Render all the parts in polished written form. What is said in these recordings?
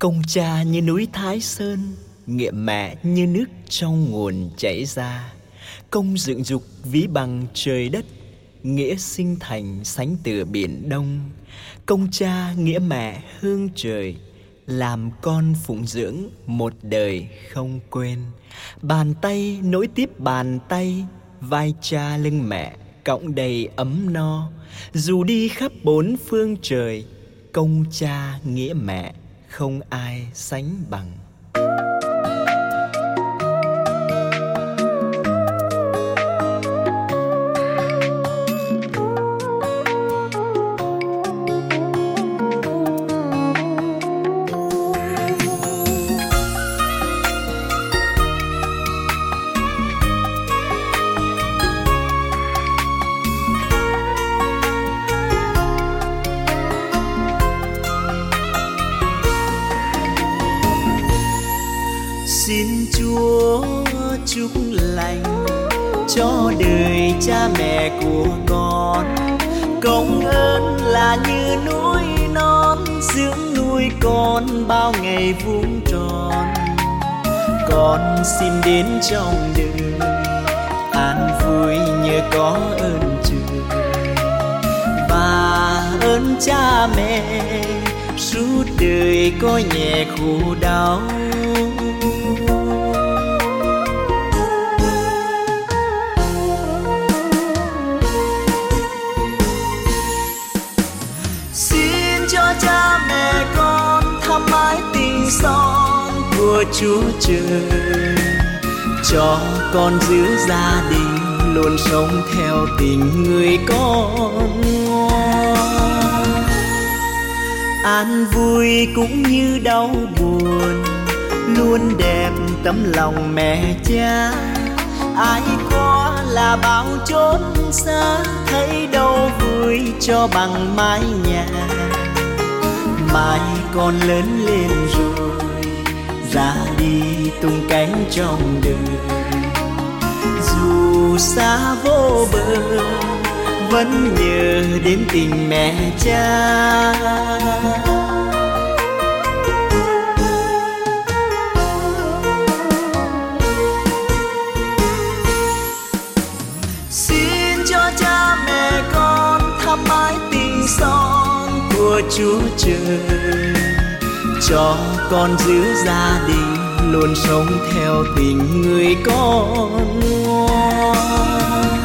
Công cha như núi Thái Sơn, nghĩa mẹ như nước trong nguồn chảy ra. Công dựng dục ví bằng trời đất, nghĩa sinh thành sánh từ biển Đông. Công cha nghĩa mẹ hương trời, làm con phụng dưỡng một đời không quên. Bàn tay nối tiếp bàn tay, vai cha lưng mẹ cõng đầy ấm no. Dù đi khắp bốn phương trời, công cha nghĩa mẹ không ai sánh bằng. Xin Chúa chúc lành cho đời cha mẹ của con. Công ơn là như núi non, dưỡng nuôi con bao ngày vuông tròn. Con xin đến trong đời an vui nhờ có ơn trời và ơn cha mẹ, suốt đời có nhẹ khổ đau. Cho cha mẹ con thăm mãi tình son của Chúa Trời, cho con giữ gia đình luôn sống theo tình người con ngoan. An vui cũng như đau buồn, luôn đẹp tấm lòng mẹ cha. Ai có là bao chốn xa, thấy đâu vui cho bằng mái nhà. Mai con lớn lên rồi, ra đi tung cánh trong đời. Dù xa vô bờ, vẫn nhớ đến tình mẹ cha. Xin cho cha mẹ con thăm mãi tình son của Chúa Trời, cho con giữ gia đình luôn sống theo tình người con ngoan.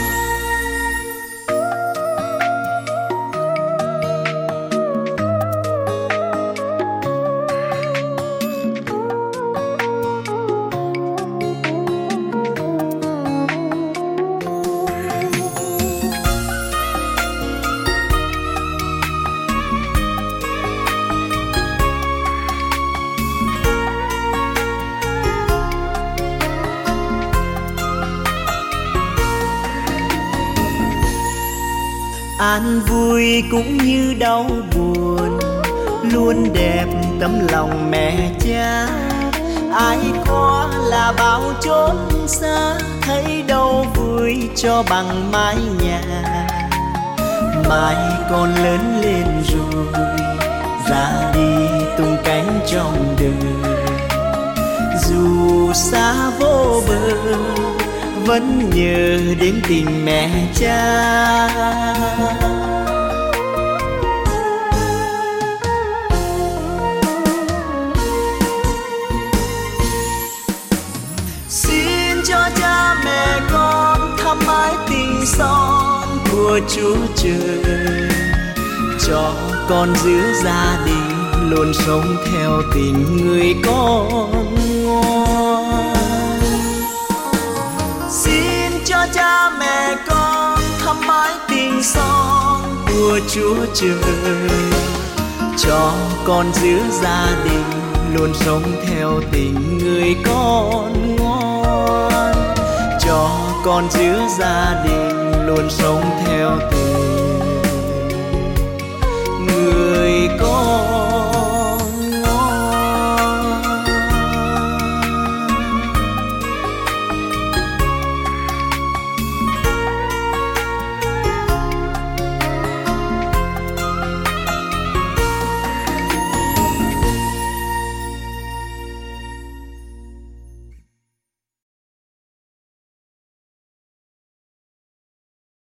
An vui cũng như đau buồn, luôn đẹp tấm lòng mẹ cha. Ai có là bao chốn xa, thấy đâu vui cho bằng mái nhà. Mai con lớn lên rồi, ra đi tung cánh trong đời. Dù xa vô bờ, vẫn nhớ đến tình mẹ cha. Xin cho cha mẹ con thăm mãi tình son của Chúa Trời, cho con giữ gia đình luôn sống theo tình người con ngoan. Cho cha mẹ con thăm mãi tình son của Chúa Trời, cho con giữ gia đình luôn sống theo tình người con ngoan. Cho con giữ gia đình luôn sống theo tình